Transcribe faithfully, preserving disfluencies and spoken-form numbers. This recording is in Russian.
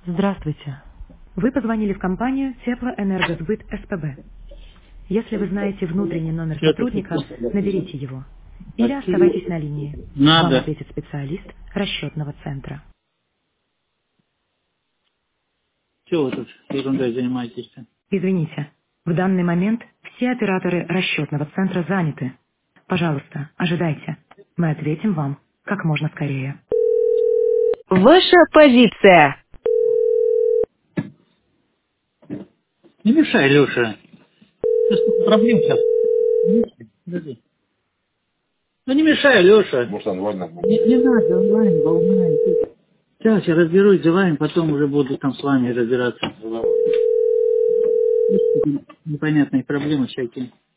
Здравствуйте. Вы позвонили в компанию Теплоэнергосбыт СПБ. Если вы знаете внутренний номер сотрудника, наберите его. Или оставайтесь на линии. Вам Надо. ответит специалист расчетного центра. Чего вы тут ерундой занимаетесь-то? Извините, в данный момент все операторы расчетного центра заняты. Пожалуйста, ожидайте. Мы ответим вам как можно скорее. Ваша позиция. Не мешай, Леша. Сейчас сколько проблем сейчас. Подожди. Ну не мешай, Леша. Может, онлайн будет? Не, не надо, онлайн, онлайн. Сейчас я разберусь с делами, потом уже буду там с вами разбираться. Непонятные проблемы всякие.